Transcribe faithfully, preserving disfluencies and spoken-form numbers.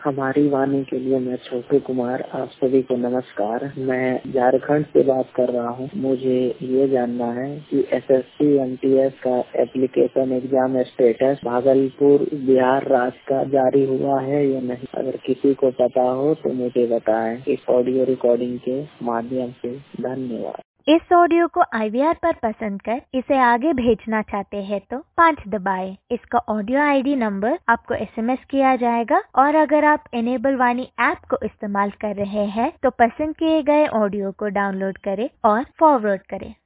हमारी वाणी के लिए मैं छोटू कुमार, आप सभी को नमस्कार। मैं झारखंड से बात कर रहा हूँ। मुझे ये जानना है कि एसएससी एमटीएस का application exam status Bhagalpur Bihar राज्य का जारी हुआ है या नहीं। अगर किसी को पता हो तो मुझे बताएं इस ऑडियो रिकॉर्डिंग के माध्यम से। धन्यवाद। इस ऑडियो को आई वी आर पर पसंद कर इसे आगे भेजना चाहते हैं तो पाँच दबाएं। इसका ऑडियो आईडी नंबर आपको एसएमएस किया जाएगा और अगर आप इनेबल वाणी ऐप को इस्तेमाल कर रहे हैं तो पसंद किए गए ऑडियो को डाउनलोड करें और फॉरवर्ड करें।